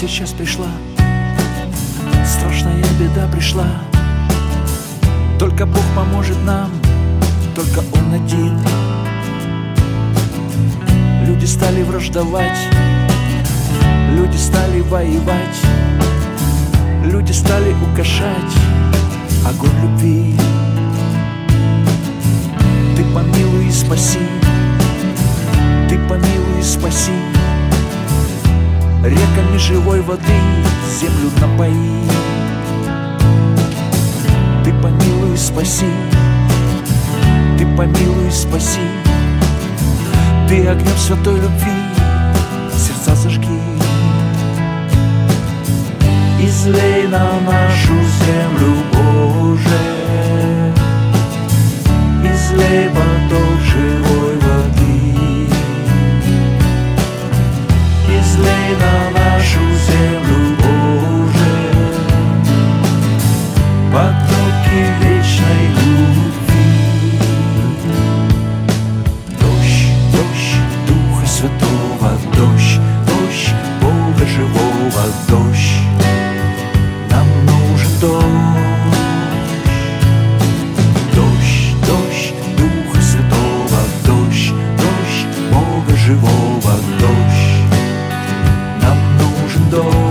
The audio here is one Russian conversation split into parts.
сейчас пришла, страшная беда пришла. Только Бог поможет нам, только Он один. Люди стали враждовать, люди стали воевать, люди стали угошать огонь любви. Ты помилуй и спаси, Ты помилуй и спаси, реками живой воды землю напои. Ты помилуй и спаси, Ты помилуй и спаси, Ты огнем святой любви сердца зажги. Излей на нашу землю, Боже, излей поток живой воды. Излей на нашу землю, Боже, потоки вечной любви. Дождь, дождь Духа Святого, дождь, дождь Бога живого, дождь, нам нужен дождь. Дождь, дождь Духа Святого, дождь, дождь Бога живого, дождь, нам нужен дождь.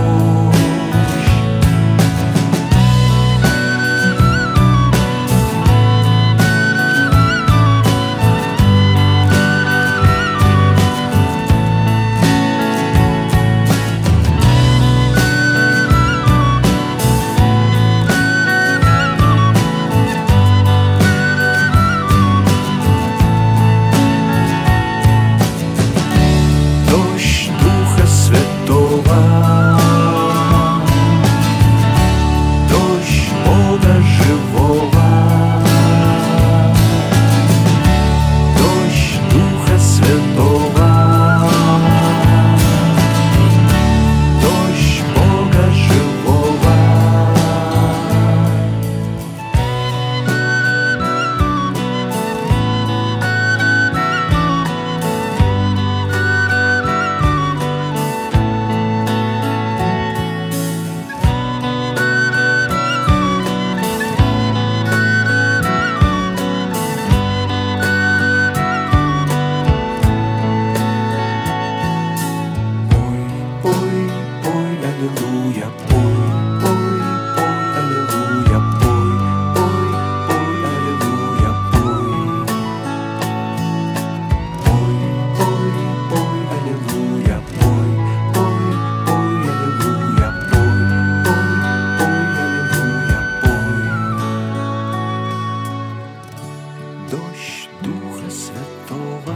Дождь Духа Святого,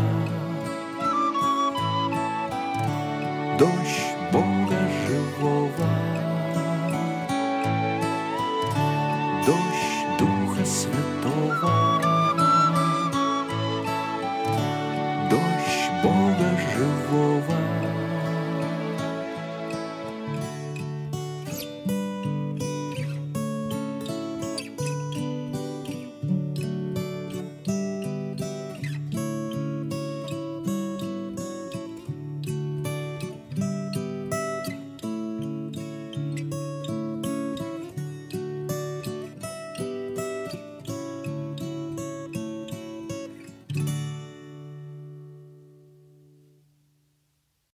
дождь Бога живого, дождь Духа Святого.